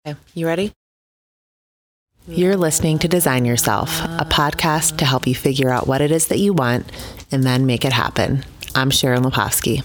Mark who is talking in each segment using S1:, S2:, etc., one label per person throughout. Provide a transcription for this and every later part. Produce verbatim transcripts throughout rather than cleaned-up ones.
S1: Okay, you ready? You're listening to Design Yourself, a podcast to help you figure out what it is that you want and then make it happen. I'm Sharon Lepofsky.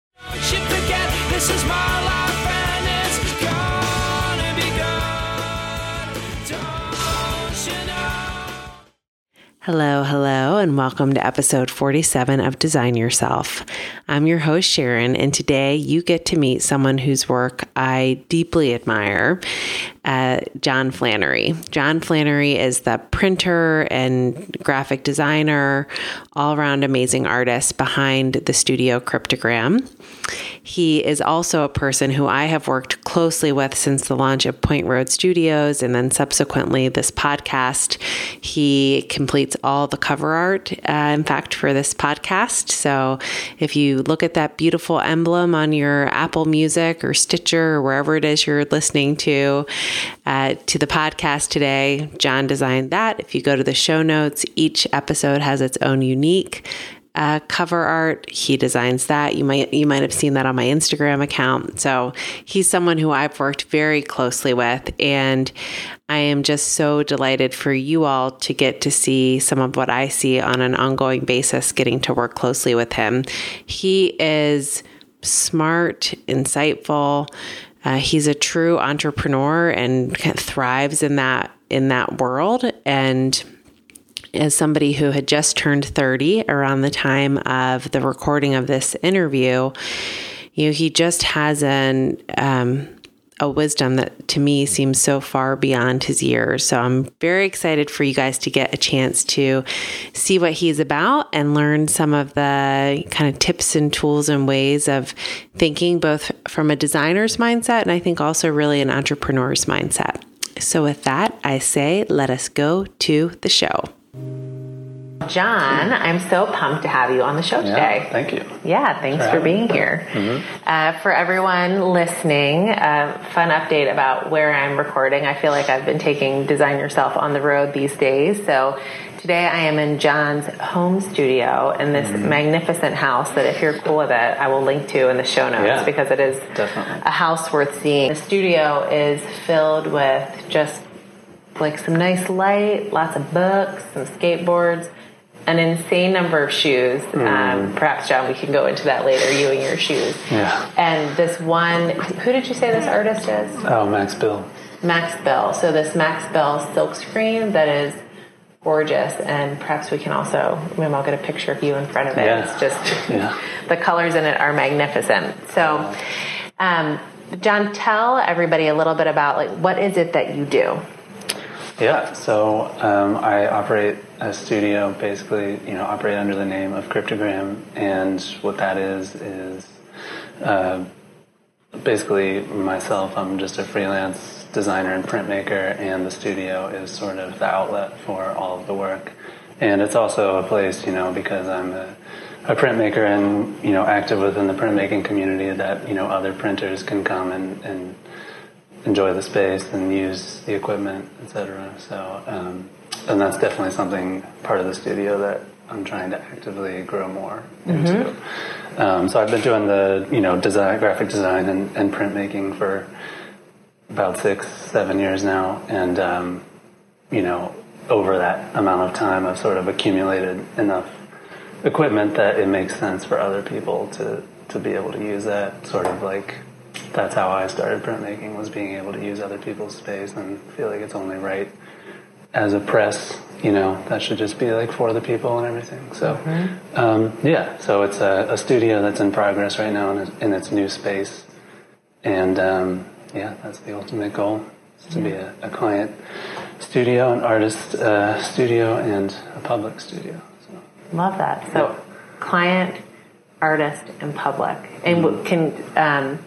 S1: Hello, hello, and welcome to episode forty-seven of Design Yourself. I'm your host, Sharon, and today you get to meet someone whose work I deeply admire, uh, John Flannery. John Flannery is the printer and graphic designer, all-around amazing artist behind the studio Cryptogram. He is also a person who I have worked closely with since the launch of Point Road Studios and then subsequently this podcast. He completes all the cover art, uh, in fact, for this podcast. So if you look at that beautiful emblem on your Apple Music or Stitcher or wherever it is you're listening to, uh, to the podcast today, John designed that. If you go to the show notes, each episode has its own unique Uh, cover art. He designs that. You might you might have seen that on my Instagram account. So he's someone who I've worked very closely with, and I am just so delighted for you all to get to see some of what I see on an ongoing basis, getting to work closely with him. He is smart, insightful. Uh, he's a true entrepreneur and kind of thrives in that in that world. And as somebody who had just turned thirty around the time of the recording of this interview, you know, he just has an um, a wisdom that to me seems so far beyond his years. So I'm very excited for you guys to get a chance to see what he's about and learn some of the kind of tips and tools and ways of thinking, both from a designer's mindset and I think also really an entrepreneur's mindset. So with that, I say, let us go to the show. John, I'm so pumped to have you on the show today.
S2: Yeah, thank you.
S1: Yeah, thanks for, for being here. Mm-hmm. Uh, for everyone listening, a uh, fun update about where I'm recording. I feel like I've been taking Design Yourself on the road these days. So today I am in John's home studio in this mm-hmm. magnificent house that if you're cool with it, I will link to in the show notes yeah, because it is definitely a house worth seeing. The studio is filled with just like some nice light, lots of books, some skateboards, an insane number of shoes. Mm. Um, perhaps, John, we can go into that later, you and your shoes.
S2: Yeah.
S1: And this one, who did you say this artist is?
S2: Oh, Max Bill.
S1: Max Bill. So this Max Bill silk screen that is gorgeous. And perhaps we can also, maybe I'll get a picture of you in front of it.
S2: Yeah.
S1: It's just,
S2: yeah.
S1: the colors in it are magnificent. So, um, John, tell everybody a little bit about, like, what is it that you do?
S2: Yeah, so um, I operate a studio, basically, you know, operate under the name of Cryptogram, and what that is is uh, basically myself. I'm just a freelance designer and printmaker, and the studio is sort of the outlet for all of the work. And it's also a place, you know, because I'm a, a printmaker and, you know, active within the printmaking community, that, you know, other printers can come and, and enjoy the space and use the equipment, et cetera. So, um, and that's definitely something, part of the studio that I'm trying to actively grow more into. Mm-hmm. Um, so I've been doing the, you know, design, graphic design and, and printmaking for about six, seven years now. And, um, you know, over that amount of time, I've sort of accumulated enough equipment that it makes sense for other people to, to be able to use that. Sort of like, that's how I started printmaking, was being able to use other people's space, and feel like it's only right as a press, you know, that should just be like for the people and everything. So, mm-hmm. um, yeah, so it's a, a studio that's in progress right now in, in its new space. And, um, yeah, that's the ultimate goal, is to yeah. be a, a client studio, an artist uh, studio, and a public studio. So,
S1: love that. So, yeah. client, artist, and public. And mm-hmm. can... Um,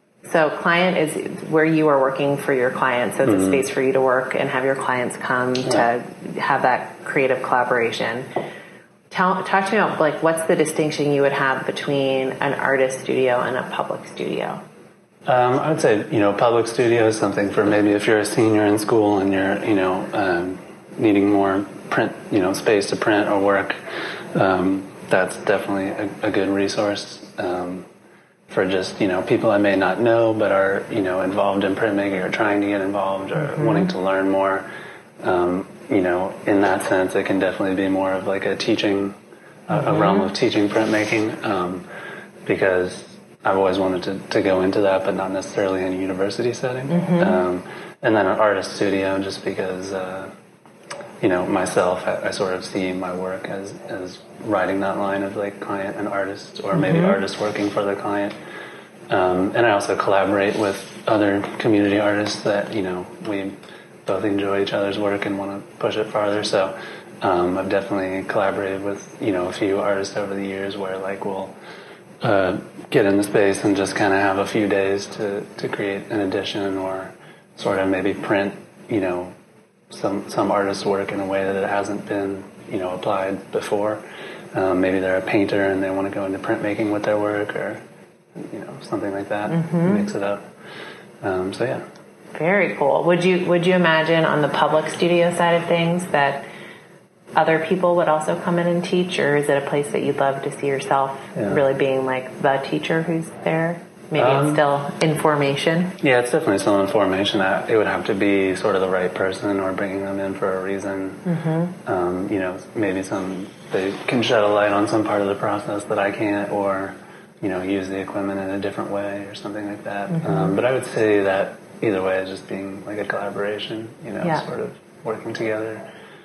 S1: So client is where you are working for your clients. So it's mm-hmm. a space for you to work and have your clients come yeah. to have that creative collaboration. Tell, talk to me about, like, what's the distinction you would have between an artist studio and a public studio?
S2: Um, I would say, you know, public studio is something for maybe if you're a senior in school and you're, you know, um, needing more print, you know, space to print or work. Um, that's definitely a, a good resource. Um, for just, you know, people I may not know but are, you know, involved in printmaking or trying to get involved or mm-hmm. wanting to learn more. Um, you know, in that sense, it can definitely be more of like a teaching, mm-hmm. a, a realm of teaching printmaking, um, because I've always wanted to, to go into that, but not necessarily in a university setting. Mm-hmm. Um, and then an artist studio, just because, uh, you know, myself, I, I sort of see my work as, as riding that line of like client and artist, or maybe mm-hmm. artist working for the client. Um, and I also collaborate with other community artists that, you know, we both enjoy each other's work and want to push it farther. So um, I've definitely collaborated with, you know, a few artists over the years where like we'll uh, get in the space and just kind of have a few days to, to create an edition or sort of maybe print, you know, some some artist's work in a way that it hasn't been, you know, applied before. Um, maybe they're a painter and they want to go into printmaking with their work, or, you know, something like that. Mm-hmm. Mix it up. Um, so yeah.
S1: Very cool. Would you would you imagine on the public studio side of things that other people would also come in and teach, or is it a place that you'd love to see yourself yeah. really being like the teacher who's there? Maybe um, it's still in formation.
S2: Yeah, it's definitely still in formation. It would have to be sort of the right person, or bringing them in for a reason. Mm-hmm. Um, you know, maybe some they can shed a light on some part of the process that I can't, or, you know, use the equipment in a different way or something like that. Mm-hmm. Um, but I would say that either way, it's just being like a collaboration. You know, yeah. sort of working together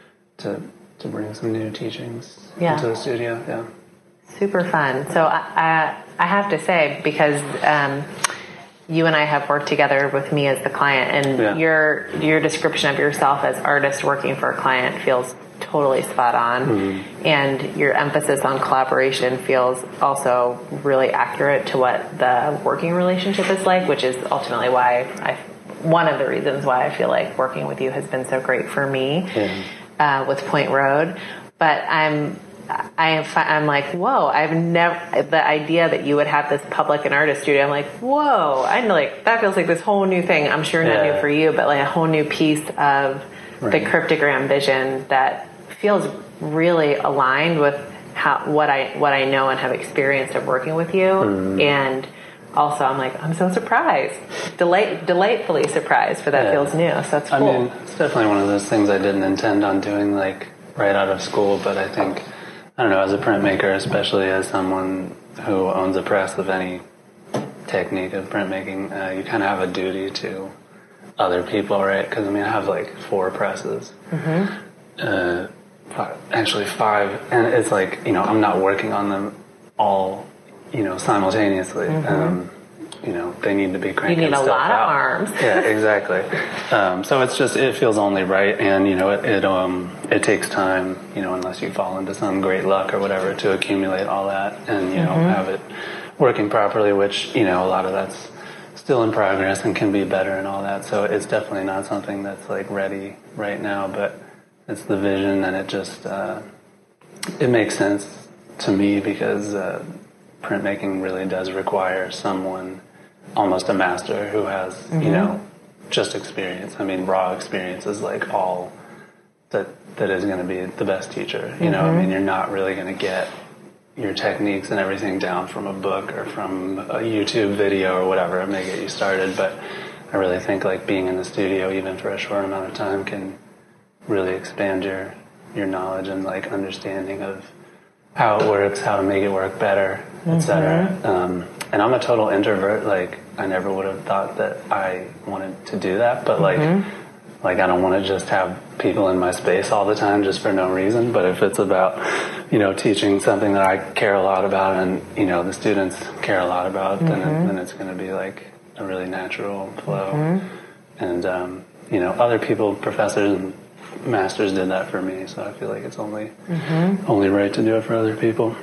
S2: to to bring some new teachings yeah. into the studio. Yeah.
S1: Super fun. So I, I, I have to say, because um, you and I have worked together with me as the client, and yeah. your your description of yourself as artist working for a client feels totally spot on, mm-hmm. and your emphasis on collaboration feels also really accurate to what the working relationship is like, which is ultimately why I, one of the reasons why I feel like working with you has been so great for me yeah. uh, with Point Road. But I'm I am, I'm like, whoa, I've never, the idea that you would have this public and artist studio, I'm like, whoa, I'm like, that feels like this whole new thing. I'm sure not yeah. new for you, but like a whole new piece of right. the cryptogram vision that feels really aligned with how, what I, what I know and have experienced of working with you. Mm. And also I'm like, I'm so surprised, delight, delightfully surprised, but that yeah. feels new. So that's cool.
S2: I mean, it's definitely one of those things I didn't intend on doing like right out of school, but I think, I don't know, as a printmaker, especially as someone who owns a press of any technique of printmaking, uh, you kind of have a duty to other people, right? Because, I mean, I have like four presses. Mm-hmm. Uh, five, actually five. And it's like, you know, I'm not working on them all, you know, simultaneously. Mm-hmm. Um, you know, they need to be cranking stuff out.
S1: You need a lot
S2: out.
S1: of arms.
S2: Yeah, exactly. Um, so it's just, it feels only right, and, you know, it, it, um, it takes time, you know, unless you fall into some great luck or whatever, to accumulate all that and, you know, mm-hmm. have it working properly, which, you know, a lot of that's still in progress and can be better and all that. So it's definitely not something that's, like, ready right now, but it's the vision, and it just, uh, it makes sense to me because, uh, printmaking really does require someone, almost a master, who has, mm-hmm. you know, just experience. I mean, raw experience is like all that that is going to be the best teacher. You mm-hmm. know, I mean, you're not really going to get your techniques and everything down from a book or from a YouTube video or whatever. It may get you started, but I really think like being in the studio, even for a short amount of time, can really expand your your knowledge and like understanding of how it works, how to make it work better, mm-hmm. et cetera. Um, and I'm a total introvert. Like, I never would have thought that I wanted to do that, but like, mm-hmm. like I don't want to just have people in my space all the time just for no reason. But if it's about, you know, teaching something that I care a lot about, and, you know, the students care a lot about, mm-hmm. then, it, then it's going to be like a really natural flow. Mm-hmm. And, um, you know, other people, professors and masters did that for me, so I feel like it's only mm-hmm. only right to do it for other people.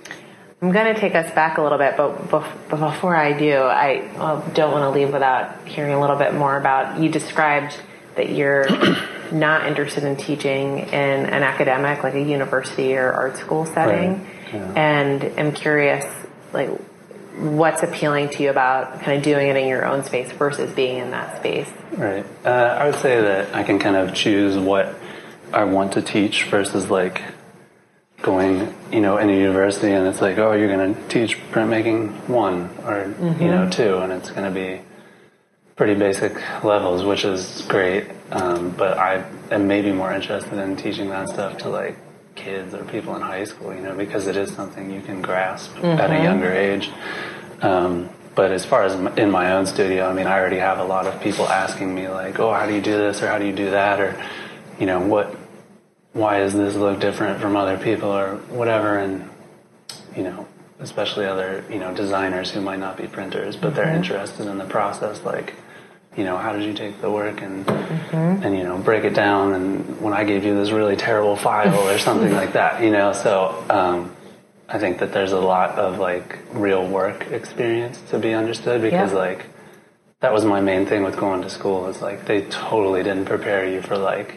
S1: I'm going to take us back a little bit, but before I do, I don't want to leave without hearing a little bit more about, you described that you're not interested in teaching in an academic, like a university or art school setting, right. yeah. and I'm curious, like, what's appealing to you about kind of doing it in your own space versus being in that space?
S2: Right. Uh, I would say that I can kind of choose what I want to teach versus like going, you know, in a university and it's like, oh, you're going to teach printmaking one or, mm-hmm. you know, two, and it's going to be pretty basic levels, which is great. Um, but I am maybe more interested in teaching that stuff to like kids or people in high school, you know, because it is something you can grasp mm-hmm. at a younger age. Um, but as far as in my own studio, I mean, I already have a lot of people asking me like, oh, how do you do this? Or how do you do that? Or, you know, what, why does this look different from other people or whatever? And, you know, especially other, you know, designers who might not be printers, but mm-hmm. they're interested in the process. Like, you know, how did you take the work and, mm-hmm. and, you know, break it down? And when I gave you this really terrible file or something like that, you know, so, um, I think that there's a lot of like real work experience to be understood because yeah. like that was my main thing with going to school is like they totally didn't prepare you for like,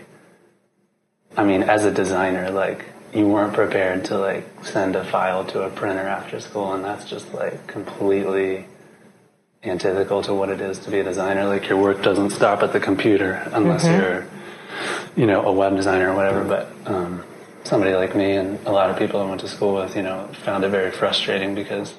S2: I mean, as a designer, like you weren't prepared to like send a file to a printer after school, and that's just like completely antithetical to what it is to be a designer. Like your work doesn't stop at the computer unless mm-hmm. you're, you know, a web designer or whatever, but um somebody like me and a lot of people I went to school with, you know, found it very frustrating because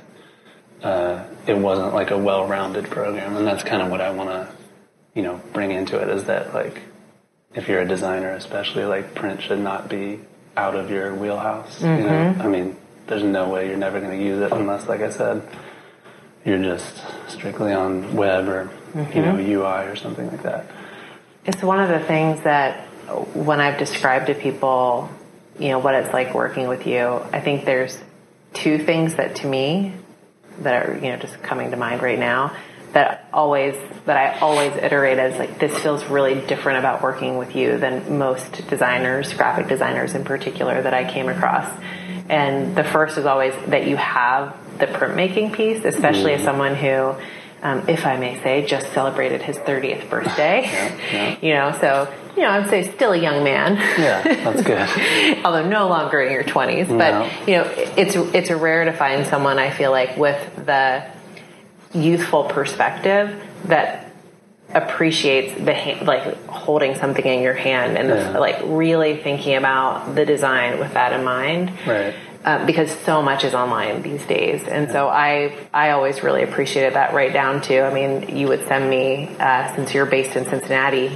S2: uh, it wasn't like a well-rounded program. And that's kind of what I want to, you know, bring into it is that, like, if you're a designer especially, like, print should not be out of your wheelhouse. Mm-hmm. You know? I mean, there's no way you're never going to use it unless, like I said, you're just strictly on web or, mm-hmm. you know, U I or something like that.
S1: It's one of the things that when I've described to people, you know, what it's like working with you, I think there's two things that to me that are, you know, just coming to mind right now that always, that I always iterate as like, this feels really different about working with you than most designers, graphic designers in particular that I came across. And the first is always that you have the printmaking piece, especially mm. as someone who, um, if I may say, just celebrated his thirtieth birthday.
S2: Yeah, yeah.
S1: You know, so, you know, I'd say still a young man.
S2: Yeah, that's good.
S1: Although no longer in your twenties.
S2: No.
S1: But, you know, it's it's rare to find someone, I feel like, with the youthful perspective that appreciates the hand, like holding something in your hand and yeah. the, like really thinking about the design with that in mind.
S2: Right.
S1: Uh, because so much is online these days. And yeah. so I I always really appreciated that right down to, I mean, you would send me, uh, since you're based in Cincinnati,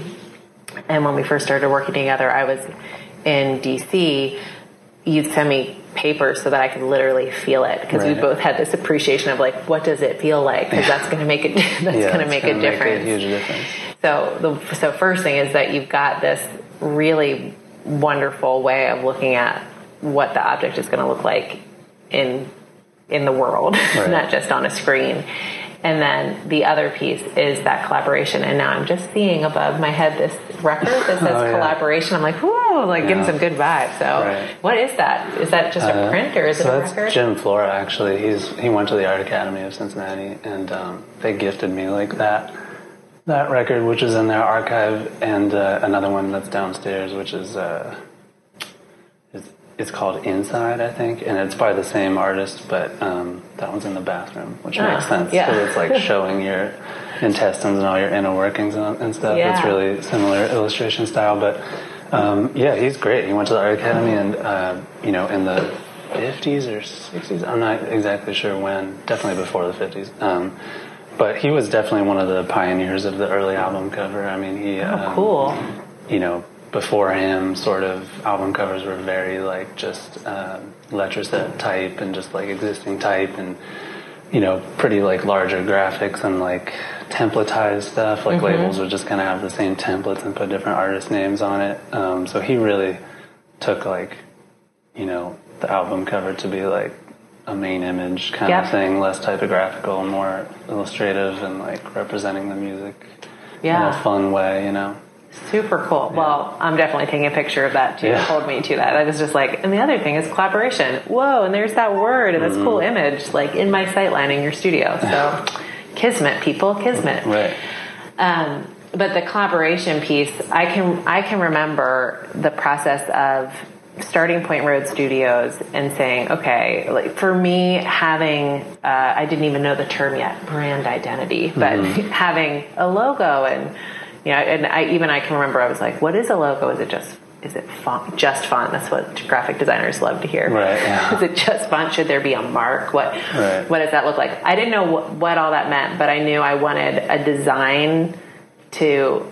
S1: and when we first started working together, I was in D C, you'd send me papers so that I could literally feel it, because right. we both had this appreciation of like, what does it feel like? Because that's going to make it, that's yeah, going to make a difference.
S2: Make a huge difference.
S1: So the so first thing is that you've got this really wonderful way of looking at what the object is going to look like in in the world, right. not just on a screen. And then the other piece is that collaboration. And now I'm just seeing above my head this record that says oh, yeah. collaboration. I'm like, whoa, like yeah. giving some good vibes. So right. what is that? Is that just a uh, print or is
S2: so
S1: it a
S2: that's
S1: record?
S2: Jim Flora, actually. He's he went to the Art Academy of Cincinnati, and um, they gifted me like that that record, which is in their archive, and uh, another one that's downstairs, which is uh, it's, it's called Inside, I think, and it's by the same artist, but um, that one's in the bathroom, which
S1: ah,
S2: makes sense.
S1: Yeah.
S2: So it's like showing your intestines and all your inner workings and, and stuff.
S1: Yeah.
S2: It's really similar illustration style, but um, yeah, he's great. He went to the Art Academy, and uh, you know, in the fifties or sixties, I'm not exactly sure when, definitely before the fifties. Um, but he was definitely one of the pioneers of the early album cover. I mean, he,
S1: oh,
S2: um,
S1: cool.
S2: you know, before him, sort of, album covers were very, like, just uh, Letraset type and just, like, existing type and, you know, pretty, like, larger graphics and, like, templatized stuff. Like, mm-hmm. labels would just kind of have the same templates and put different artist names on it. Um, so he really took, like, you know, the album cover to be, like, a main image kind yep. of thing, less typographical, more illustrative and, like, representing the music
S1: yeah.
S2: in a fun way, you know.
S1: Super cool. Yeah. Well, I'm definitely taking a picture of that too.
S2: Yeah.
S1: Hold me to that. I was just like, and the other thing is collaboration. Whoa, and there's that word and this mm-hmm. cool image, like in my sightline in your studio. So, kismet, people, kismet.
S2: Right.
S1: Um, but the collaboration piece, I can I can remember the process of starting Point Road Studios and saying, okay, like for me, having uh, I didn't even know the term yet, brand identity, but mm-hmm. having a logo and. You know, and I, even I can remember I was like, what is a logo? Is it just is it font, just font? That's what graphic designers love to hear.
S2: Right. Yeah.
S1: Is it just font? Should there be a mark? What
S2: right.
S1: what does that look like? I didn't know what, what all that meant, but I knew I wanted a design to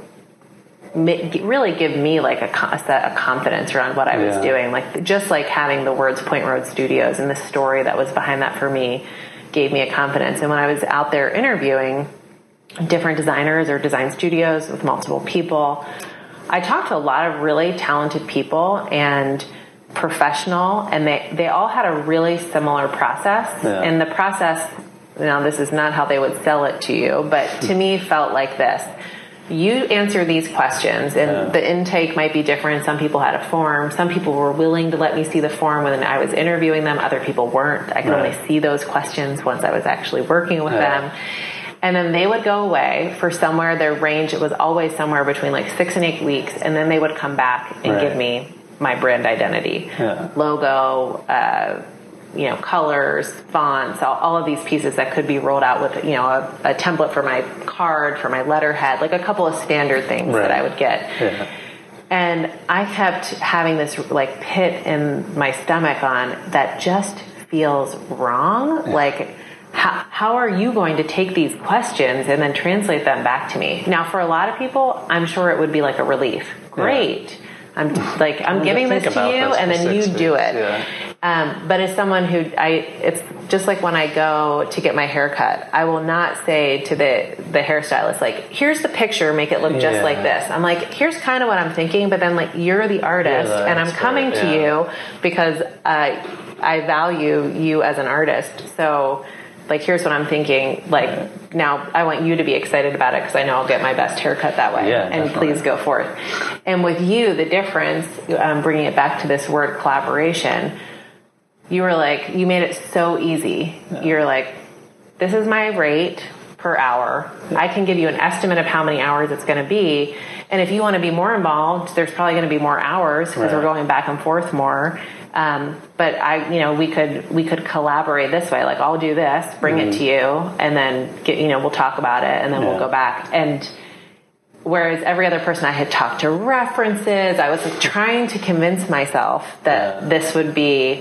S1: really give me like a, a set of confidence around what I was
S2: yeah.
S1: doing. Like just like having the words Point Road Studios and the story that was behind that for me gave me a confidence. And when I was out there interviewing different designers or design studios with multiple people, I talked to a lot of really talented people and professional, and they, they all had a really similar process.
S2: Yeah.
S1: And the process, now this is not how they would sell it to you, but to me felt like this. You answer these questions, and
S2: yeah.
S1: the intake might be different. Some people had a form. Some people were willing to let me see the form when I was interviewing them. Other people weren't. I could
S2: right.
S1: only see those questions once I was actually working with
S2: yeah.
S1: them. And then they would go away for somewhere, their range, it was always somewhere between like six and eight weeks. And then they would come back and
S2: right.
S1: give me my brand identity,
S2: yeah.
S1: logo, uh, you know, colors, fonts, all, all of these pieces that could be rolled out with, you know, a, a template for my card, for my letterhead, like a couple of standard things
S2: right.
S1: that I would get.
S2: Yeah.
S1: And I kept having this like pit in my stomach on that just feels wrong. Yeah. Like, how, how are you going to take these questions and then translate them back to me? Now, for a lot of people, I'm sure it would be like a relief. Great. Yeah. I'm like, I'm giving this to you and then you do it.
S2: Yeah.
S1: Um, but as someone who I, it's just like when I go to get my hair cut, I will not say to the, the hairstylist, like, here's the picture, make it look just
S2: yeah.
S1: like this. I'm like, here's kind of what I'm thinking, but then like, you're the artist
S2: you're the
S1: and I'm
S2: expert,
S1: coming to
S2: yeah.
S1: you because uh, I value you as an artist. So like, here's what I'm thinking. Like, right. now I want you to be excited about it because I know I'll get my best haircut that way.
S2: Yeah,
S1: and
S2: definitely.
S1: Please go forth. And with you, the difference, um, bringing it back to this word collaboration, you were like, you made it so easy. Yeah. You're like, this is my rate per hour. Yeah. I can give you an estimate of how many hours it's going to be. And if you want to be more involved, there's probably going to be more hours because
S2: right.
S1: we're going back and forth more. Um, but I, you know, we could, we could collaborate this way. Like, I'll do this, bring mm-hmm. it to you, and then get, you know, we'll talk about it and then yeah. we'll go back. And whereas every other person I had talked to references, I was like trying to convince myself that yeah. this would be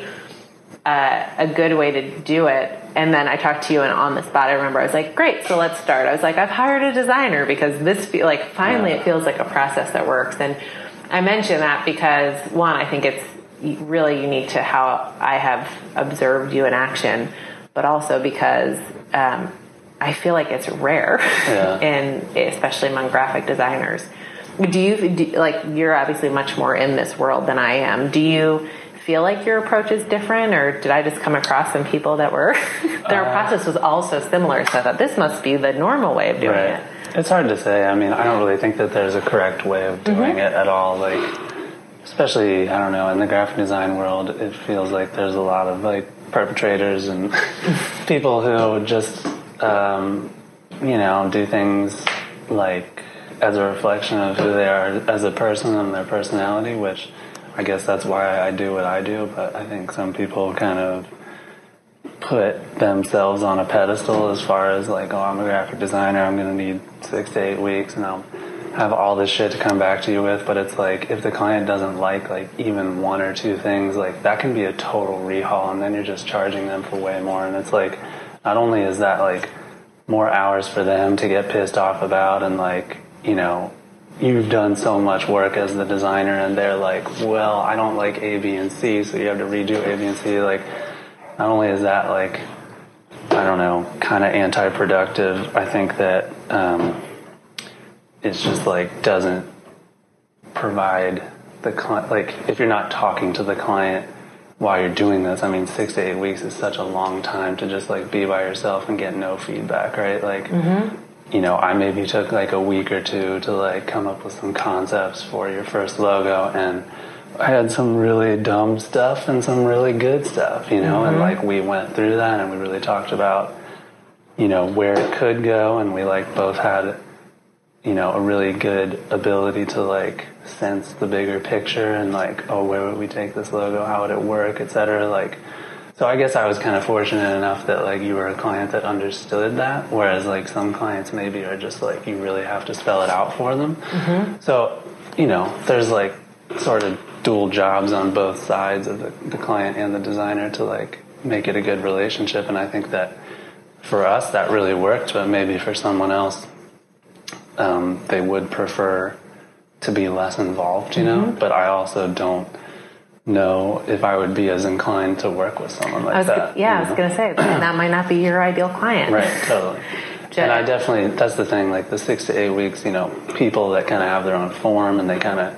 S1: uh, a good way to do it. And then I talked to you, and on the spot, I remember I was like, great, so let's start. I was like, I've hired a designer because this, feel, like, finally yeah. it feels like a process that works. And I mention that because, one, I think it's really unique to how I have observed you in action, but also because um, I feel like it's rare,
S2: yeah.
S1: and especially among graphic designers. Do you, do, like, you're obviously much more in this world than I am. Do you feel like your approach is different, or did I just come across some people that were, their uh, process was also similar, so I thought this must be the normal way of doing
S2: right.
S1: it?
S2: It's hard to say. I mean, I don't really think that there's a correct way of doing
S1: mm-hmm.
S2: it at all. Like, especially, I don't know, in the graphic design world, it feels like there's a lot of, like, perpetrators and people who just, um, you know, do things, like, as a reflection of who they are as a person and their personality, which I guess that's why I do what I do, but I think some people kind of put themselves on a pedestal as far as, like, oh, I'm a graphic designer, I'm going to need six to eight weeks, and I'll have all this shit to come back to you with. But it's like, if the client doesn't like like even one or two things, like, that can be a total rehaul, and then you're just charging them for way more. And it's like, not only is that like more hours for them to get pissed off about, and like, you know, you've done so much work as the designer, and they're like, well, I don't like A, B, and C, so you have to redo A, B, and C. Like, not only is that like, I don't know, kind of anti-productive, I think that um it's just like doesn't provide the client, like, if you're not talking to the client while you're doing this, I mean, six to eight weeks is such a long time to just like be by yourself and get no feedback, right? Like, mm-hmm. you know, I maybe took like a week or two to like come up with some concepts for your first logo, and I had some really dumb stuff and some really good stuff, you know, mm-hmm. and like we went through that and we really talked about, you know, where it could go, and we like both had, you know, a really good ability to like sense the bigger picture and like, oh, where would we take this logo? How would it work, et cetera. Like, so I guess I was kind of fortunate enough that like you were a client that understood that, whereas like some clients maybe are just like, you really have to spell it out for them. Mm-hmm. So, you know, there's like sort of dual jobs on both sides of the, the client and the designer to like make it a good relationship. And I think that for us that really worked, but maybe for someone else, um, they would prefer to be less involved, you know. Mm-hmm. But I also don't know if I would be as inclined to work with someone like
S1: I was,
S2: that.
S1: Yeah, I was going to say that might not be your ideal client.
S2: Right, totally. Just, and I definitely, that's the thing, like the six to eight weeks, you know, people that kind of have their own form and they kind of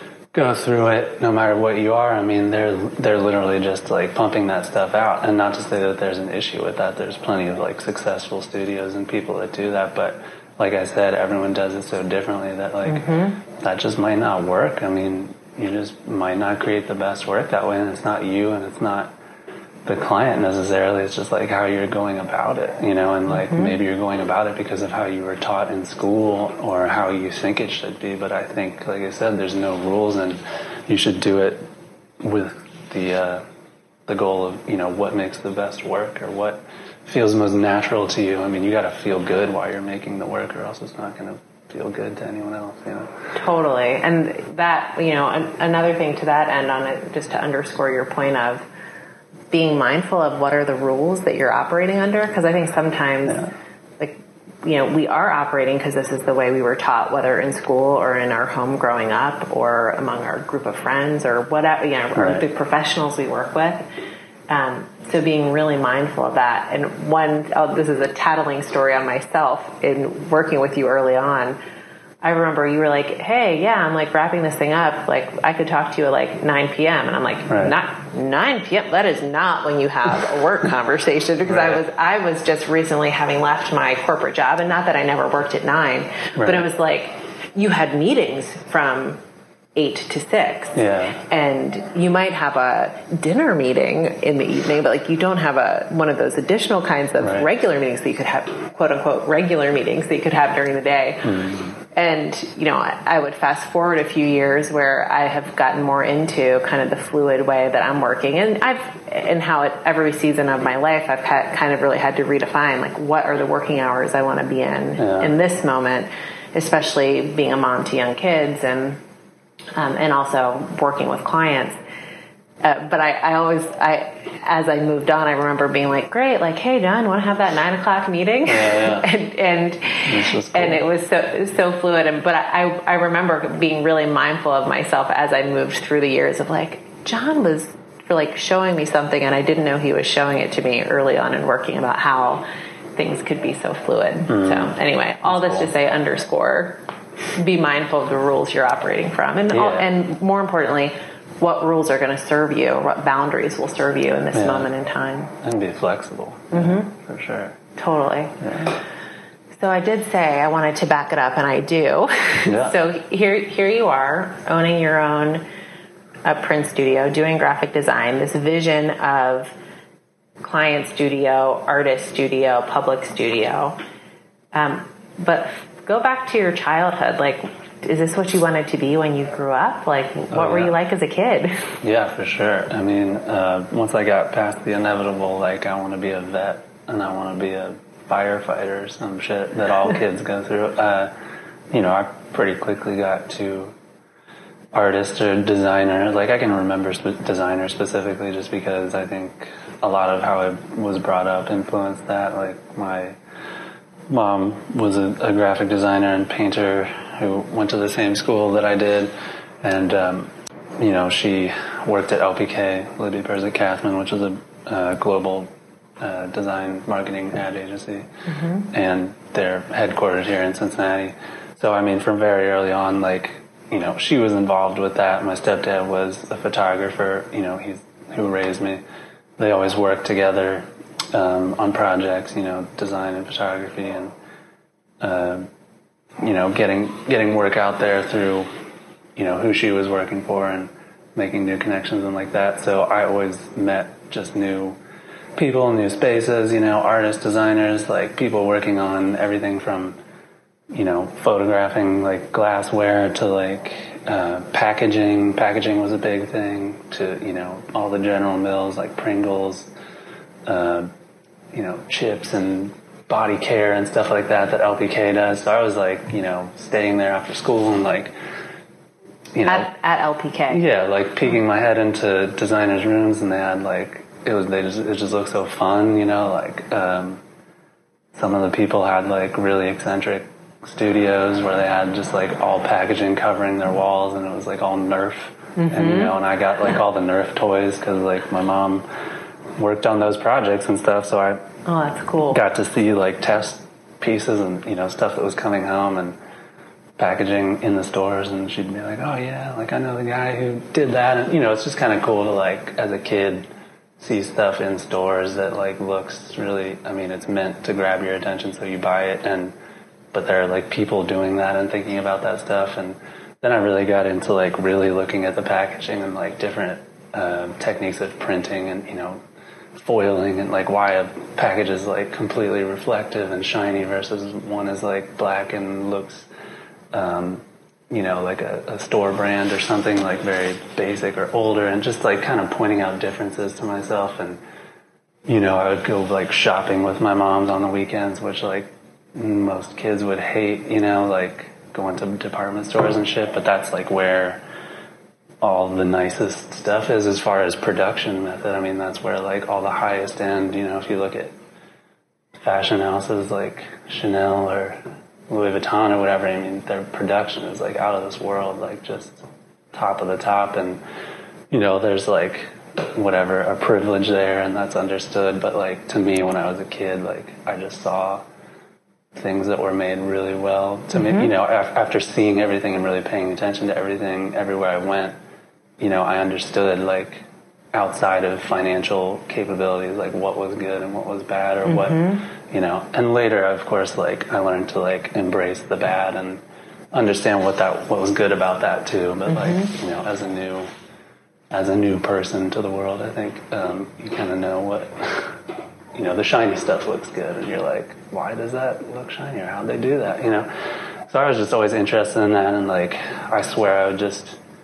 S2: go through it no matter what you are. I mean, they're they're literally just like pumping that stuff out. And not to say that there's an issue with that. There's plenty of like successful studios and people that do that. But like I said, everyone does it so differently that like mm-hmm. that just might not work. I mean, you just might not create the best work that way. And it's not you and it's not the client necessarily. It's just like how you're going about it, you know, and like mm-hmm. maybe you're going about it because of how you were taught in school or how you think it should be. But I think, like I said, there's no rules and you should do it with the uh, the goal of, you know, what makes the best work or what feels most natural to you. I mean, you got to feel good while you're making the work or else it's not going to feel good to anyone else, you know.
S1: Totally. And that, you know, an, another thing to that end on it, just to underscore your point of being mindful of what are the rules that you're operating under, because I think sometimes yeah. like, you know, we are operating because this is the way we were taught, whether in school or in our home growing up or among our group of friends or whatever, you know, right. or the professionals we work with. Um, so being really mindful of that. And one, oh, this is a tattling story on myself in working with you early on. I remember you were like, hey, yeah, I'm like wrapping this thing up. Like I could talk to you at like nine p.m. And I'm like, right. not nine p.m. That is not when you have a work conversation, because right. I was, I was just recently having left my corporate job, and not that I never worked at nine, right. but it was like you had meetings from eight to six.
S2: Yeah.
S1: And you might have a dinner meeting in the evening, but like you don't have a one of those additional kinds of right. regular meetings that you could have, quote unquote, regular meetings that you could have during the day. Mm-hmm. And, you know, I, I would fast forward a few years where I have gotten more into kind of the fluid way that I'm working. And I've, and how at every season of my life, I've had, kind of really had to redefine, like, what are the working hours I want to be in yeah. in this moment, especially being a mom to young kids and, um, and also working with clients. Uh, but I, I always, I, as I moved on, I remember being like, great, like, hey, John, want to have that nine o'clock meeting?
S2: Yeah, yeah.
S1: and, and, cool. and it was so, so fluid. And, but I, I remember being really mindful of myself as I moved through the years of like, John was for like showing me something and I didn't know he was showing it to me early on in working about how things could be so fluid. Mm. So anyway, all That's this cool. to say underscore, be mindful of the rules you're operating from. And, yeah. all, and more importantly, what rules are going to serve you, or what boundaries will serve you in this yeah. moment in time.
S2: And be flexible,
S1: mm-hmm.
S2: for sure.
S1: Totally.
S2: Yeah.
S1: So I did say I wanted to back it up, and I do. Yeah. So here, here you are, owning your own uh, print studio, doing graphic design, this vision of client studio, artist studio, public studio. Um, but go back to your childhood, like, is this what you wanted to be when you grew up? Like, what oh, yeah. were you like as a kid?
S2: Yeah, for sure. I mean, uh, once I got past the inevitable, like, I want to be a vet and I want to be a firefighter or some shit that all kids go through, uh, you know, I pretty quickly got to artist or designer. Like, I can remember sp- designer specifically just because I think a lot of how I was brought up influenced that. Like, my mom was a, a graphic designer and painter who went to the same school that I did, and um, you know, she worked at L P K, Libby Persick Kathman, which is a uh, global uh, design marketing ad agency, mm-hmm. and they're headquartered here in Cincinnati. So I mean, from very early on, like, you know, she was involved with that. My stepdad was a photographer, you know, he's who raised me. They always worked together um, on projects, you know, design and photography, and uh, you know, getting getting work out there through, you know, who she was working for and making new connections and like that. So I always met just new people, new spaces, you know, artists, designers, like people working on everything from, you know, photographing like glassware to like uh, packaging. Packaging was a big thing, to, you know, all the General Mills like Pringles, uh, you know, chips and body care and stuff like that that L P K does. So I was like, you know, staying there after school and like you know,
S1: at, at L P K.
S2: Yeah, like peeking my head into designers' rooms, and they had like it was they just it just looked so fun, you know, like um, some of the people had like really eccentric studios where they had just like all packaging covering their walls, and it was like all Nerf, mm-hmm. and you know, and I got like all the Nerf toys because like my mom worked on those projects and stuff, so I
S1: oh that's cool
S2: got to see like test pieces and you know stuff that was coming home and packaging in the stores, and she'd be like, oh yeah, like I know the guy who did that, and you know, it's just kind of cool to like as a kid see stuff in stores that like looks really, I mean, it's meant to grab your attention so you buy it, and but there are like people doing that and thinking about that stuff. And then I really got into like really looking at the packaging and like different uh, techniques of printing and you know foiling and like why a package is like completely reflective and shiny versus one is like black and looks Um, you know, like a, a store brand or something like very basic or older, and just like kind of pointing out differences to myself. And, you know, I would go like shopping with my moms on the weekends, which like most kids would hate, you know, like going to department stores and shit, but that's like where all the nicest stuff is as far as production method. I mean, that's where like all the highest end, you know, if you look at fashion houses like Chanel or Louis Vuitton or whatever, I mean, their production is like out of this world, like just top of the top. And, you know, there's like whatever, a privilege there, and that's understood. But like to me, when I was a kid, like I just saw things that were made really well to mm-hmm. me, you know, af- after seeing everything and really paying attention to everything everywhere I went, you know, I understood like outside of financial capabilities, like what was good and what was bad or mm-hmm. what, you know, and later, of course, like I learned to like embrace the bad and understand what that, what was good about that too. But mm-hmm. like, you know, as a new, as a new person to the world, I think, um, you kind of know what, you know, the shiny stuff looks good and you're like, why does that look shiny, or how'd they do that? You know? So I was just always interested in that. And like, I swear I would just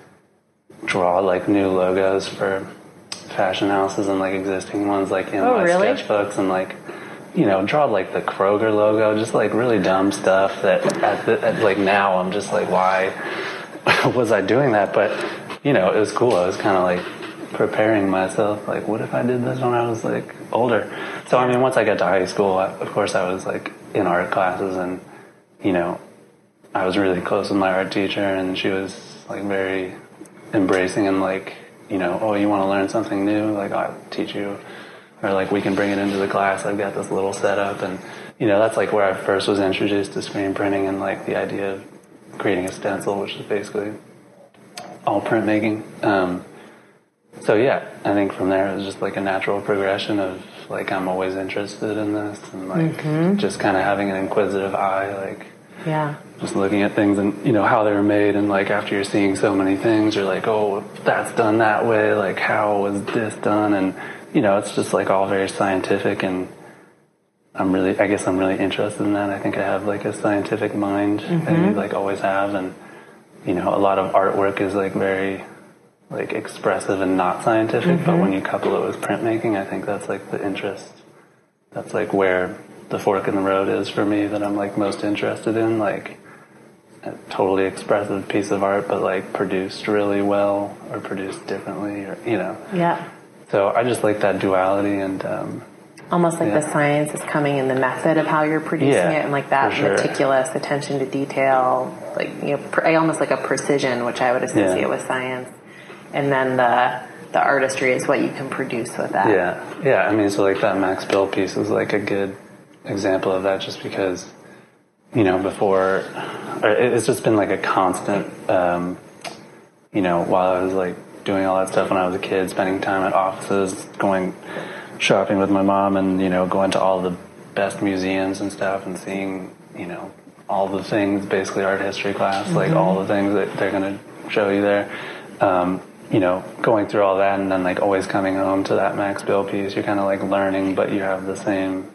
S2: draw like new logos for fashion houses and like existing ones like in
S1: oh,
S2: my
S1: really?
S2: sketchbooks, and like, you know, draw like the Kroger logo, just like really dumb stuff that at, the, at like now I'm just like, why was I doing that? But you know, it was cool. I was kind of like preparing myself, like what if I did this when I was like older? So I mean, once I got to high school, I, of course I was like in art classes, and you know, I was really close with my art teacher, and she was like very embracing and like, you know, oh, you want to learn something new? Like, I'll teach you. Or like, we can bring it into the class. I've got this little setup. And, you know, that's like where I first was introduced to screen printing and like the idea of creating a stencil, which is basically all printmaking. Um, so yeah, I think from there it was just like a natural progression of like, I'm always interested in this, and like mm-hmm. just kind of having an inquisitive eye, like,
S1: yeah,
S2: just looking at things and, you know, how they were made. And like, after you're seeing so many things, you're like, oh, if that's done that way, like how was this done? And, you know, it's just like all very scientific, and I'm really, I guess I'm really interested in that. I think I have like a scientific mind, mm-hmm. and you like always have. And, you know, a lot of artwork is like very like expressive and not scientific, mm-hmm. but when you couple it with printmaking, I think that's like the interest. That's like where the fork in the road is for me, that I'm like most interested in, like a totally expressive piece of art, but like produced really well or produced differently, or, you know.
S1: Yeah.
S2: So I just like that duality, and um,
S1: almost like
S2: yeah.
S1: the science is coming in the method of how you're producing
S2: yeah,
S1: it, and like that
S2: sure.
S1: meticulous attention to detail, like, you know, I almost like a precision, which I would associate
S2: yeah.
S1: with science, and then the the artistry is what you can produce with that.
S2: Yeah, yeah. I mean, so like that Max Bill piece is like a good example of that, just because, you know, before, or it's just been like a constant, um, you know, while I was like doing all that stuff when I was a kid, spending time at offices, going shopping with my mom, and, you know, going to all the best museums and stuff, and seeing, you know, all the things, basically art history class, mm-hmm. like all the things that they're going to show you there. Um, you know, going through all that, and then like always coming home to that Max Bill piece, you're kind of like learning, but you have the same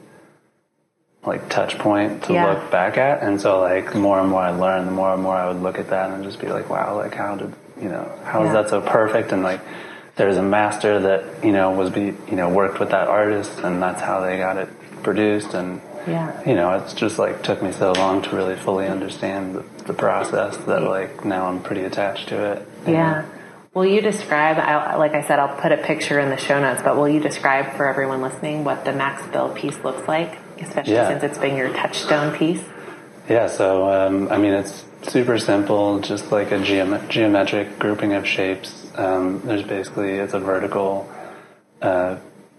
S2: like touch point to yeah. look back at. And so like the more and more I learned, the more and more I would look at that and just be like, wow, like how did, you know, how yeah. is that so perfect? And like there's a master that, you know, was be, you know, worked with that artist, and that's how they got it produced. And,
S1: Yeah.
S2: You know, it's just like took me so long to really fully understand the, the process that like now I'm pretty attached to it.
S1: Yeah. Know? Will you describe, I, like I said, I'll put a picture in the show notes, but will you describe for everyone listening what the Max Bill piece looks like, especially yeah. since it's been your touchstone piece?
S2: Yeah, so, um, I mean, it's super simple, just like a geom- geometric grouping of shapes. Um, there's basically, it's a vertical, uh,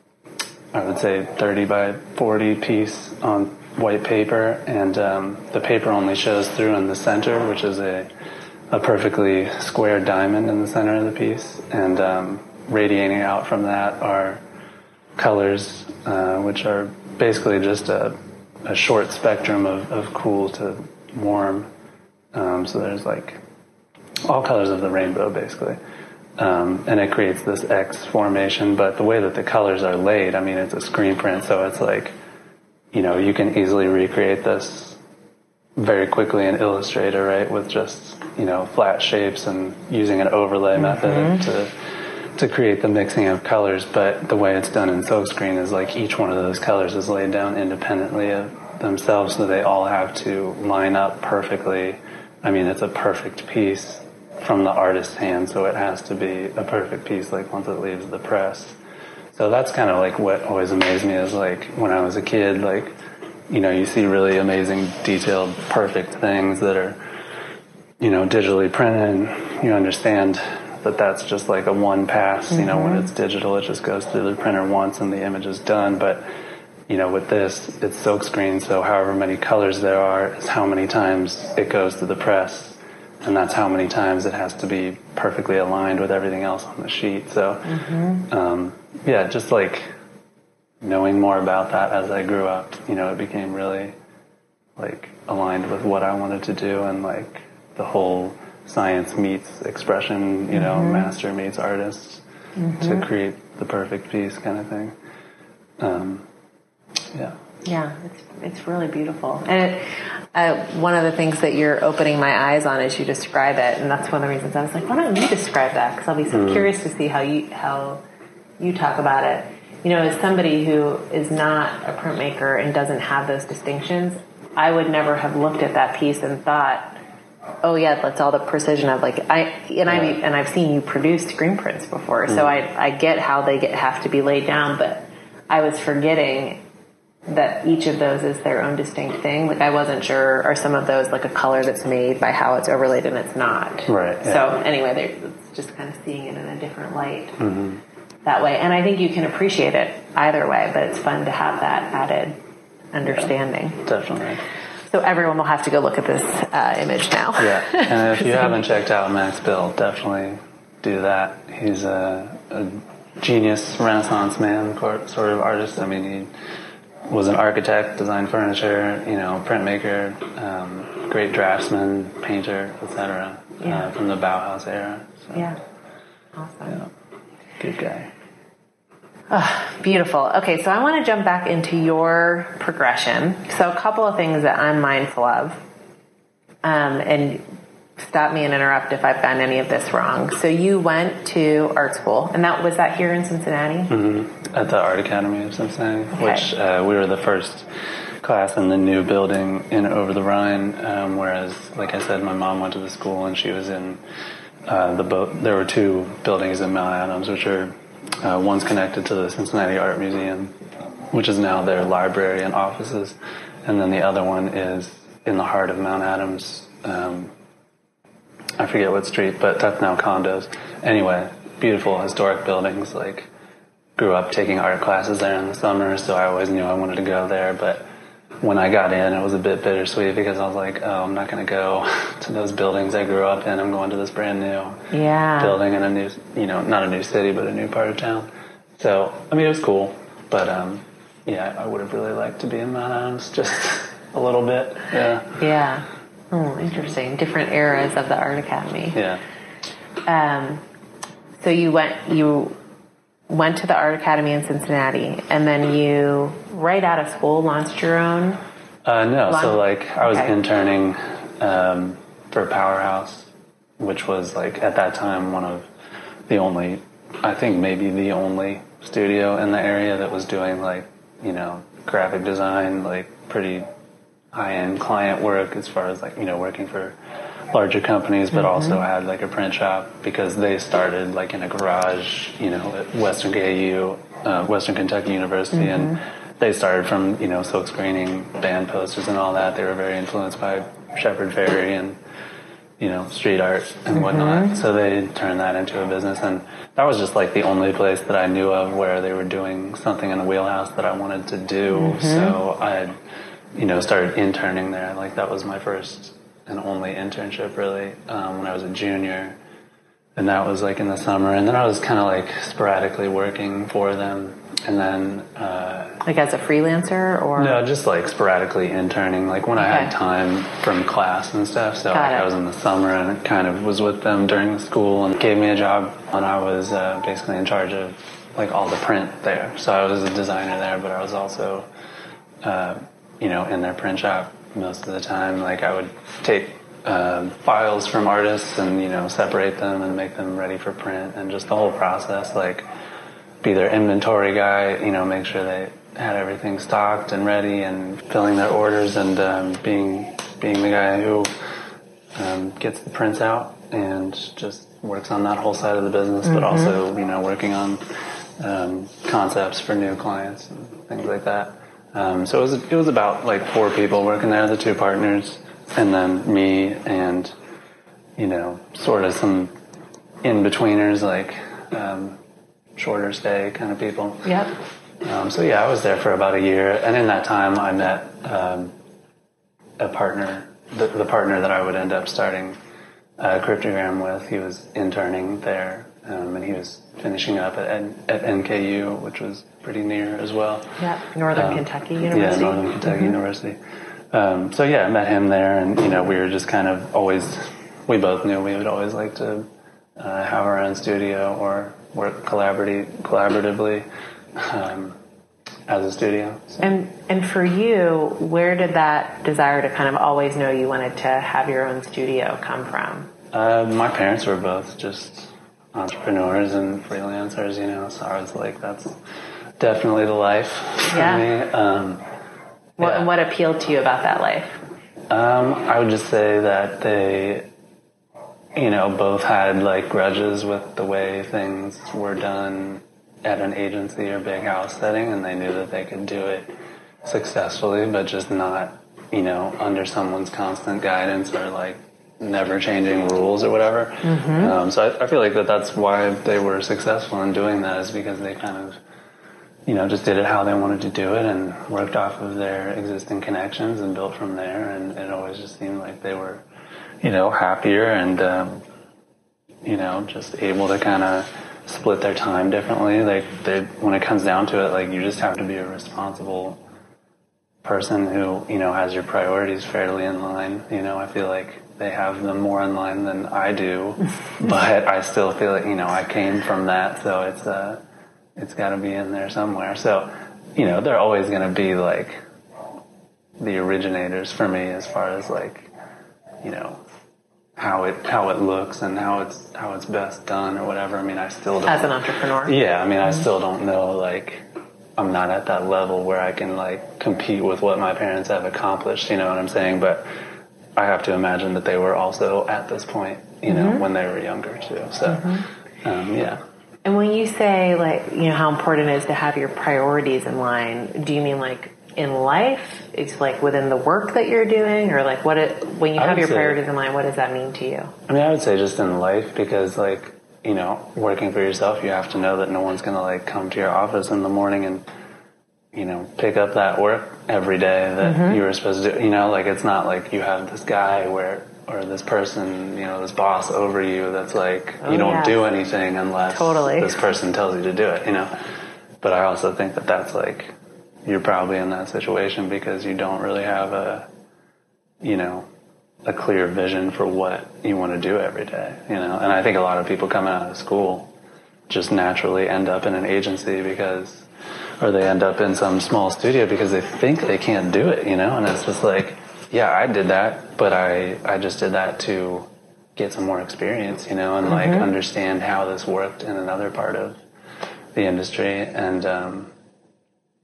S2: I would say thirty by forty piece on white paper, and um, the paper only shows through in the center, which is a a perfectly square diamond in the center of the piece, and um, radiating out from that are colors, uh, which are basically just a, a short spectrum of, of cool to warm. Um, so there's like all colors of the rainbow, basically. Um, and it creates this X formation, but the way that the colors are laid, I mean, it's a screen print, so it's like, you know, you can easily recreate this very quickly in Illustrator, right, with just, you know, flat shapes and using an overlay mm-hmm. method to to create the mixing of colors. But the way it's done in Silkscreen is like each one of those colors is laid down independently of themselves, so they all have to line up perfectly. I mean, it's a perfect piece from the artist's hand, so it has to be a perfect piece like once it leaves the press. So that's kind of like what always amazed me is like when I was a kid, like, you know, you see really amazing, detailed, perfect things that are, you know, digitally printed, and you understand that that's just like a one pass, mm-hmm. you know, when it's digital, it just goes through the printer once and the image is done. But, you know, with this, it's silkscreen, so however many colors there are is how many times it goes to the press, and that's how many times it has to be perfectly aligned with everything else on the sheet. So, mm-hmm. um, yeah, just like knowing more about that as I grew up, you know, it became really like aligned with what I wanted to do, and like the whole science meets expression, you know, mm-hmm. master meets artist mm-hmm. to create the perfect piece kind of thing. Um, yeah.
S1: Yeah, it's it's really beautiful. And it, uh, one of the things that you're opening my eyes on as you describe it, and that's one of the reasons I was like, why don't you describe that? Because I'll be so mm. curious to see how you how you talk about it. You know, as somebody who is not a printmaker and doesn't have those distinctions, I would never have looked at that piece and thought, oh yeah, that's all the precision of like I and yeah. I and I've seen you produce screen prints before, mm. so I I get how they get have to be laid down, but I was forgetting that each of those is their own distinct thing. Like I wasn't sure, are some of those like a color that's made by how it's overlaid and it's not.
S2: Right. Yeah.
S1: So anyway, it's just kind of seeing it in a different light mm-hmm. that way. And I think you can appreciate it either way, but it's fun to have that added understanding.
S2: Yeah, definitely.
S1: So everyone will have to go look at this uh, image now.
S2: Yeah. And if you haven't checked out Max Bill, definitely do that. He's a, a genius Renaissance man, sort of artist. I mean, he was an architect, designed furniture, you know, printmaker, um, great draftsman, painter, et cetera. Yeah. Uh, from the Bauhaus era. So,
S1: yeah. Awesome.
S2: Yeah. Good guy.
S1: Oh, beautiful. Okay, so I want to jump back into your progression. So a couple of things that I'm mindful of, um, and stop me and interrupt if I've gotten any of this wrong. So you went to art school, and that was that here in Cincinnati?
S2: Mm-hmm. At the Art Academy of Cincinnati, okay. which uh, we were the first class in the new building in Over the Rhine, um, whereas, like I said, my mom went to the school and she was in uh, the boat. There were two buildings in Mount Adams, which are uh, one's connected to the Cincinnati Art Museum, which is now their library and offices, and then the other one is in the heart of Mount Adams. Um, I forget what street, but that's now condos. Anyway, beautiful historic buildings. Like, grew up taking art classes there in the summer, so I always knew I wanted to go there. But when I got in, it was a bit bittersweet because I was like, oh, I'm not going to go to those buildings I grew up in. I'm going to this brand new
S1: yeah.
S2: building in a new, you know, not a new city, but a new part of town. So, I mean, it was cool. But, um, yeah, I would have really liked to be in Mount Adams just a little bit. Yeah.
S1: Yeah. Oh, interesting. Different eras of the Art Academy.
S2: Yeah.
S1: Um, so you went, you went to the Art Academy in Cincinnati, and then you, right out of school, launched your own?
S2: Uh, no.
S1: Launch?
S2: So, like, I was
S1: okay.
S2: interning um, for Powerhouse, which was, like, at that time, one of the only, I think maybe the only studio in the area that was doing, like, you know, graphic design, like, pretty high-end client work as far as like, you know, working for larger companies, but mm-hmm. also had like a print shop because they started like in a garage, you know, at Western K U, uh, Western Kentucky University, mm-hmm. and they started from, you know, silk screening, band posters and all that. They were very influenced by Shepard Fairey and, you know, street art and mm-hmm. whatnot. So they turned that into a business, and that was just like the only place that I knew of where they were doing something in the wheelhouse that I wanted to do. Mm-hmm. So I, you know, started interning there. Like that was my first and only internship really, um, when I was a junior. And that was like in the summer. And then I was kind of like sporadically working for them. And then, uh,
S1: like as a freelancer or?
S2: No, just like sporadically interning, like when okay. I had time from class and stuff. So like I was in the summer and kind of was with them during the school and gave me a job. And I was uh, basically in charge of like all the print there. So I was a designer there, but I was also, uh, you know, in their print shop most of the time. Like I would take uh, files from artists and, you know, separate them and make them ready for print, and just the whole process, like be their inventory guy, you know, make sure they had everything stocked and ready and filling their orders, and um, being being the guy who um, gets the prints out and just works on that whole side of the business, mm-hmm. but also, you know, working on um, concepts for new clients and things like that. Um, so it was it was about like four people working there, the two partners, and then me and, you know, sort of some in-betweeners, like um, shorter stay kind of people.
S1: Yep.
S2: Um, so yeah, I was there for about a year, and in that time I met um, a partner, the, the partner that I would end up starting uh, Cryptogram with. He was interning there, um, and he was finishing up at, at N K U, which was pretty near as well.
S1: Yeah, Northern um, Kentucky University.
S2: Yeah, Northern Kentucky mm-hmm. University. Um, so yeah, I met him there, and, you know, we were just kind of always, we both knew we would always like to uh, have our own studio or work collaborative, collaboratively um, as a studio. So.
S1: And and for you, where did that desire to kind of always know you wanted to have your own studio come from?
S2: Uh, my parents were both just entrepreneurs and freelancers, you know, so I was like, that's definitely the life for yeah. me. Um,
S1: what,
S2: yeah.
S1: what appealed to you about that life?
S2: Um, I would just say that they, you know, both had like grudges with the way things were done at an agency or big house setting, and they knew that they could do it successfully, but just not, you know, under someone's constant guidance or like never changing rules or whatever. Mm-hmm. Um, so I, I feel like that that's why they were successful in doing that, is because they kind of, you know, just did it how they wanted to do it and worked off of their existing connections and built from there. And it always just seemed like they were, you know, happier and, um, you know, just able to kind of split their time differently. Like they, when it comes down to it, like you just have to be a responsible person who, you know, has your priorities fairly in line. You know, I feel like they have them more in line than I do, but I still feel like, you know, I came from that, so it's uh, it's got to be in there somewhere. So, you know, they're always going to be like the originators for me as far as like, you know, how it how it looks and how it's how it's best done or whatever. I mean, I still don't,
S1: as an entrepreneur.
S2: Yeah, I mean, I still don't know, like, I'm not at that level where I can like compete with what my parents have accomplished, you know what I'm saying? But I have to imagine that they were also at this point, you know, mm-hmm. when they were younger too. So, mm-hmm. um, yeah.
S1: And when you say like, you know, how important it is to have your priorities in line, do you mean like in life? It's like within the work that you're doing, or like what it, when you have your say, priorities in line, what does that mean to you?
S2: I mean, I would say just in life, because like, you know, working for yourself, you have to know that no one's going to like come to your office in the morning and, you know, pick up that work every day that mm-hmm. you were supposed to do. You know, like it's not like you have this guy where, or this person, you know, this boss over you that's like, oh, you don't yeah. do anything unless
S1: totally.
S2: this person tells you to do it, you know. But I also think that that's like, you're probably in that situation because you don't really have a, you know, a clear vision for what you want to do every day, you know. And I think a lot of people coming out of school just naturally end up in an agency because, or they end up in some small studio because they think they can't do it, you know. And it's just like, yeah, I did that, but I, I just did that to get some more experience, you know, and mm-hmm. like understand how this worked in another part of the industry. And, um,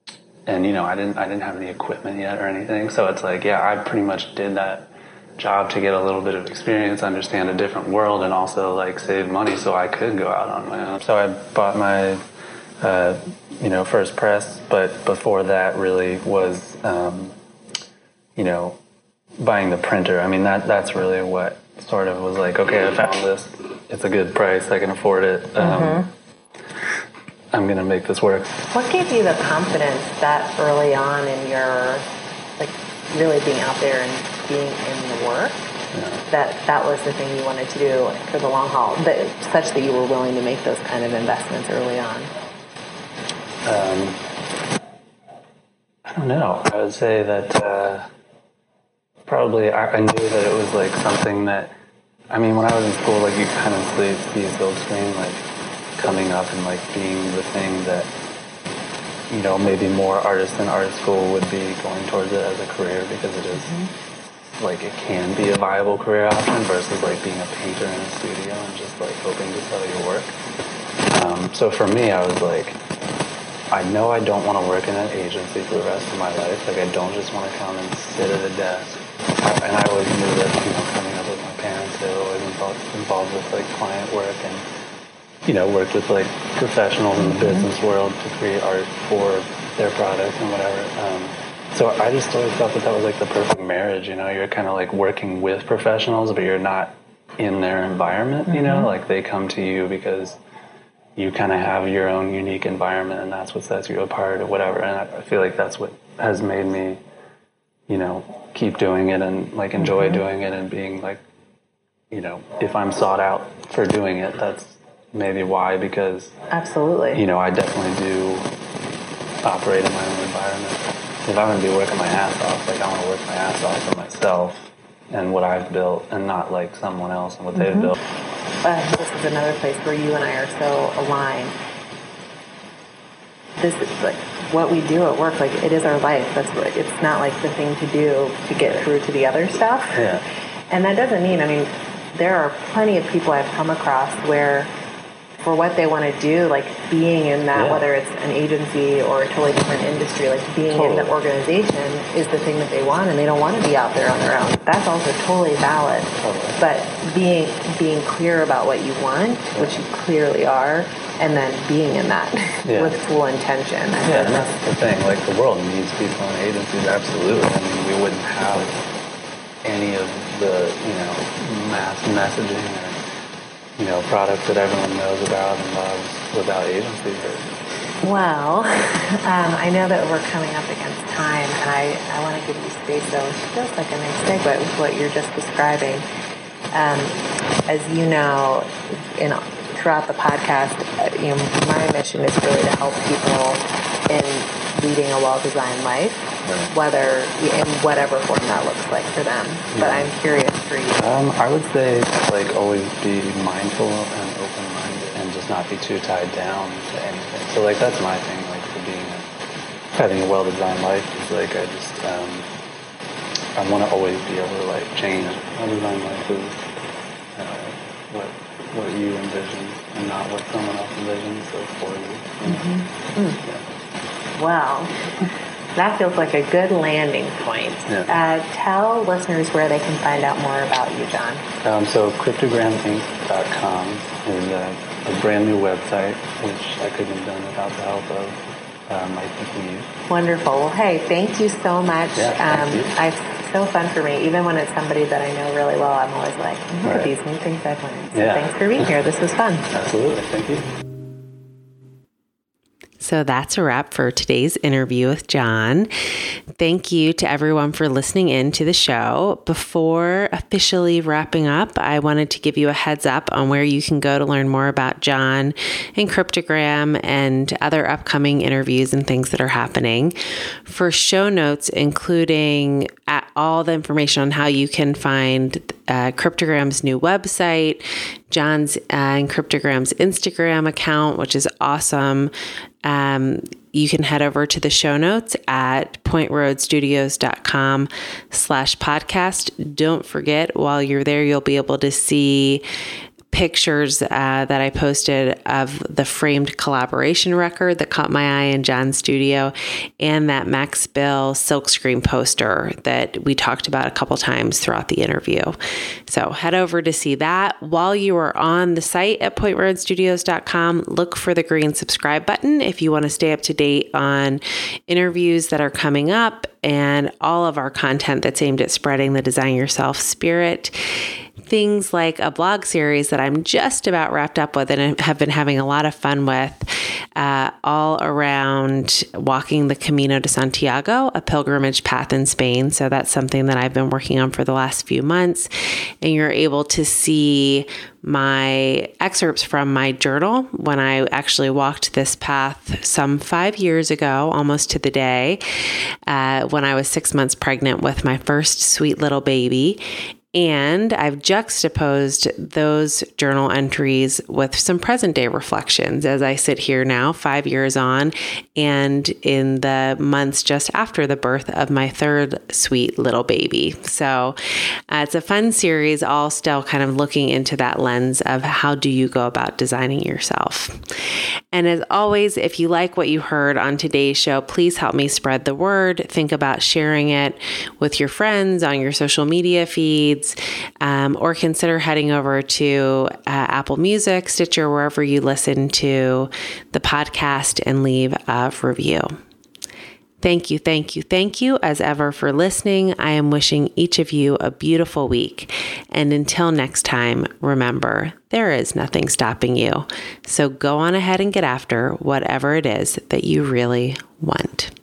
S2: and you know, I didn't I didn't have the equipment yet or anything. So it's like, yeah, I pretty much did that job to get a little bit of experience, understand a different world, and also like save money so I could go out on my own. So I bought my uh, you know first press, but before that really was um, you know buying the printer. I mean that that's really what sort of was like, okay, I found this, it's a good price, I can afford it, um, mm-hmm. I'm gonna make this work.
S1: What gave you the confidence that early on in your like really being out there and being in the work, yeah. that that was the thing you wanted to do for the long haul, that, such that you were willing to make those kind of investments early on?
S2: Um, I don't know. I would say that uh, probably I, I knew that it was like something that, I mean, when I was in school, like you kind of see Silkscreen like coming up and like being the thing that, you know, maybe more artists in art school would be going towards it as a career, because it is mm-hmm. like it can be a viable career option versus like being a painter in a studio and just like hoping to sell your work. Um, so for me, I was like, I know I don't want to work in an agency for the rest of my life. Like I don't just want to come and sit at a desk. And I always knew that, you know, coming up with my parents, they were always involved, involved with like client work and, you know, worked with like professionals in the business world to create art for their products and whatever. Um, so I just always thought that that was like the perfect marriage, you know, you're kind of like working with professionals, but you're not in their environment, you know, mm-hmm. like they come to you because you kind of have your own unique environment and that's what sets you apart or whatever. And I feel like that's what has made me, you know, keep doing it and like enjoy mm-hmm. doing it and being like, you know, if I'm sought out for doing it, that's maybe why, because
S1: absolutely,
S2: you know, I definitely do operate in my own environment. If I'm going to be working my ass off, like I want to work my ass off for myself and what I've built and not like someone else and what mm-hmm. they've built.
S1: Uh, this is another place where you and I are so aligned. This is like what we do at work, like it is our life. That's what, it's not like the thing to do to get through to the other stuff.
S2: Yeah.
S1: And that doesn't mean, I mean, there are plenty of people I've come across where for what they want to do, like being in that, yeah. whether it's an agency or a totally different industry, like being totally. in the organization is the thing that they want, and they don't want to be out there on their own. That's also totally valid.
S2: Totally.
S1: But being being clear about what you want, yeah. which you clearly are, and then being in that yeah. with full intention. I
S2: yeah, and that's the thing. Like the world needs people in agencies, absolutely. I mean, we wouldn't have any of the, you know, mass messaging or, you know, products that everyone knows about and loves without agencies.
S1: Well, um, I know that we're coming up against time, and I, I want to give you space, though, which feels like a nice segue with what you're just describing. Um, as you know, in, throughout the podcast, you know, my mission is really to help people in leading a well-designed life, right. whether in whatever form that looks like for them. Yeah. But I'm curious for you.
S2: Um, I would say, like, always be mindful and open-minded and just not be too tied down to anything. So, like, that's my thing, like, for being a, having a well-designed life is, like, I just, um, I want to always be able to, like, change. Well-designed life is uh, what what you envision and not what someone else envisions, so for you. you know? mm-hmm. mm. Yeah.
S1: Wow. That feels like a good landing point.
S2: Yeah.
S1: Uh, tell listeners where they can find out more about you, John.
S2: Um, so cryptogram inc dot com is a, a brand new website, which I couldn't have done without the help of uh, Mike McNeese.
S1: Wonderful. Well, hey, thank you so much.
S2: Yeah,
S1: um,
S2: thank you.
S1: I've, it's so fun for me. Even when it's somebody that I know really well, I'm always like, look right. at these new things I've learned. So
S2: yeah.
S1: thanks for being here. This was fun.
S2: Absolutely. Thank you.
S1: So that's a wrap for today's interview with John. Thank you to everyone for listening in to the show. Before officially wrapping up, I wanted to give you a heads up on where you can go to learn more about John and Cryptogram and other upcoming interviews and things that are happening. For show notes, including all the information on how you can find uh, Cryptogram's new website, John's uh, and Cryptogram's Instagram account, which is awesome. Um, you can head over to the show notes at pointroadstudios.com slash podcast. Don't forget, while you're there, you'll be able to see pictures uh, that I posted of the framed collaboration record that caught my eye in John's studio, and that Max Bill silkscreen poster that we talked about a couple times throughout the interview. So head over to see that. While you are on the site at point road studios dot com, look for the green subscribe button if you want to stay up to date on interviews that are coming up and all of our content that's aimed at spreading the Design Yourself spirit. Things like a blog series that I'm just about wrapped up with and have been having a lot of fun with, uh, all around walking the Camino de Santiago, a pilgrimage path in Spain. So that's something that I've been working on for the last few months. And you're able to see my excerpts from my journal when I actually walked this path some five years ago, almost to the day, uh, when I was six months pregnant with my first sweet little baby. And I've juxtaposed those journal entries with some present day reflections as I sit here now, five years on, and in the months just after the birth of my third sweet little baby. So uh, it's a fun series, all still kind of looking into that lens of how do you go about designing yourself. And as always, if you like what you heard on today's show, please help me spread the word. Think about sharing it with your friends on your social media feeds. Um, or consider heading over to uh, Apple Music, Stitcher, wherever you listen to the podcast, and leave a review. Thank you, thank you, thank you as ever for listening. I am wishing each of you a beautiful week. And until next time, remember, there is nothing stopping you. So go on ahead and get after whatever it is that you really want.